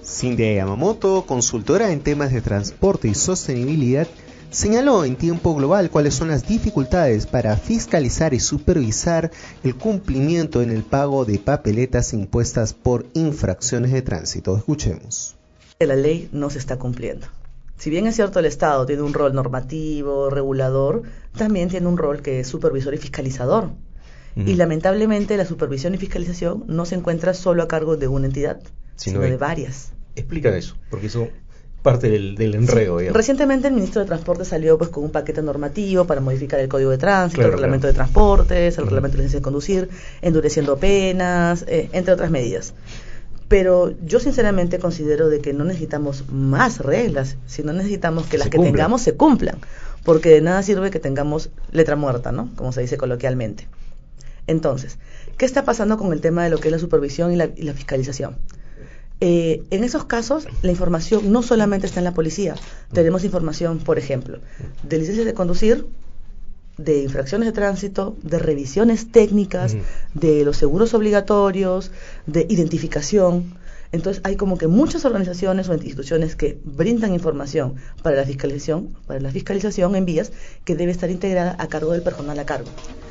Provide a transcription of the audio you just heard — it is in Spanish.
Cindy Yamamoto, consultora en temas de transporte y sostenibilidad, señaló en tiempo global cuáles son las dificultades para fiscalizar y supervisar el cumplimiento en el pago de papeletas impuestas por infracciones de tránsito. Escuchemos. La ley no se está cumpliendo. Si bien es cierto el Estado tiene un rol normativo, regulador, también tiene un rol que es supervisor y fiscalizador. Y lamentablemente la supervisión y fiscalización no se encuentra solo a cargo de una entidad, sino de varias. Explica eso, porque eso parte del enredo. Sí. Recientemente el ministro de Transporte salió con un paquete normativo para modificar el Código de Tránsito, el Reglamento de Transportes, el Reglamento de Licencia de Conducir, endureciendo penas, entre otras medidas. Pero yo sinceramente considero de que no necesitamos más reglas, sino necesitamos que las que tengamos se cumplan, porque de nada sirve que tengamos letra muerta, ¿no? Como se dice coloquialmente. Entonces, ¿qué está pasando con el tema de lo que es la supervisión y la fiscalización? En esos casos, la información no solamente está en la policía. Tenemos información, por ejemplo, de licencias de conducir, de infracciones de tránsito, de revisiones técnicas, de los seguros obligatorios, de identificación. Entonces, hay como que muchas organizaciones o instituciones que brindan información para la fiscalización en vías que debe estar integrada a cargo del personal a cargo.